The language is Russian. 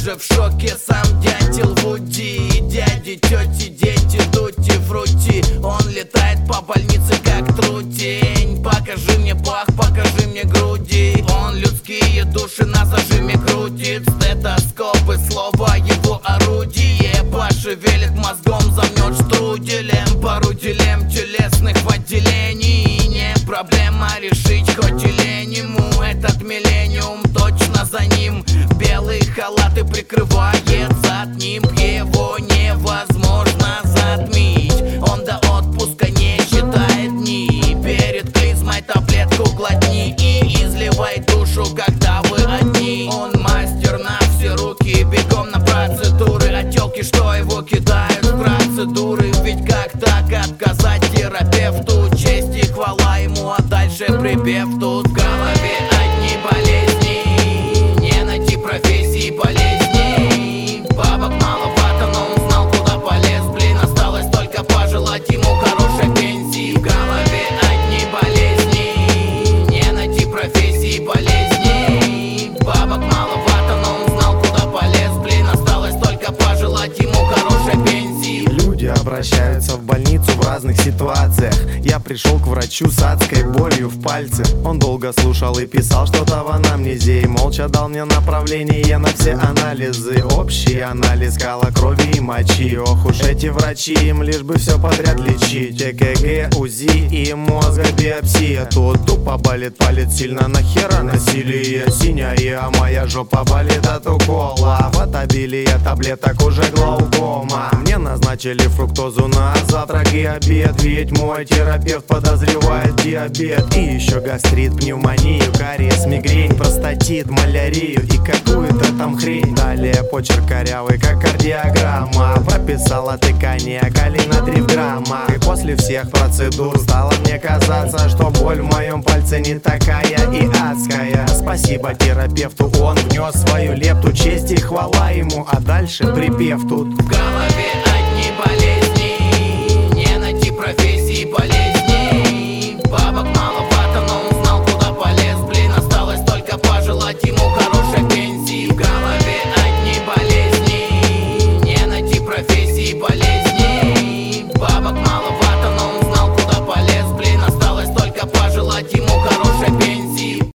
уже в шоке сам дятел Вуди. Дяди, тети, дети, дути, фрути. Он летает по больнице как трутень. Покажи мне пах, покажи мне груди. Он людские души на зажиме крутит. Стетоскоп и слово его орудие. Пошевелит мозгом, замнет штруделем. Поруделем телесных в отделении. Не проблема решить, хоть и лень ему. Этот миллениум точно за ним. Белый халат и прикрывает зад ним. Его невозможно затмить. Он до отпуска не считает дни. Перед клизмой таблетку глотни и изливай душу, когда вы одни. Он мастер на все руки, бегом на процедуры. А тёлки, что его кидают в процедуры. Ведь как так отказать терапевту? Честь и хвала ему, а дальше припев. Тут в голове одни болезни. Не найти профессии полезней. Бабок маловато, но он знал, куда полез. Блин, осталось только пожелать ему хорошей пенсии. В голове одни болезни. Не найти профессии полезней. Бабок маловато, но он знал, куда полез. Блин, осталось только пожелать ему хорошей пенсии. Люди обращаются в больницу в разных ситуациях. Я пришел к врачу с адской болью в пальце. Он долго слушал и писал что-то в анамнезе. И молча дал мне направление на все анализы. Общий анализ кала, крови и мочи. Ох уж эти врачи, им лишь бы все подряд лечить. ЭКГ, УЗИ и мозга биопсия. Тут тупо болит палец, сильно нахера насилие. Синяя, а моя жопа болит от укола. В обилие таблеток уже глаукома. Мне назначили фруктозу на завтрак и обед. Ведь мой терапевт подозревает диабет. И еще гастрит, пневмонию, кариес, мигрень, простатит, малярию и какую-то там хрень. Далее почерк корявый, как кардиограмма. Прописала тыкание калий на 3 грамма. И после всех процедур стало мне казаться, что боль в моем пальце не такая и адская. Спасибо терапевту, он внес свою лепту. Честь и хвала ему, а дальше припев тут. В голове одни болезни. Не найти профессии полезней.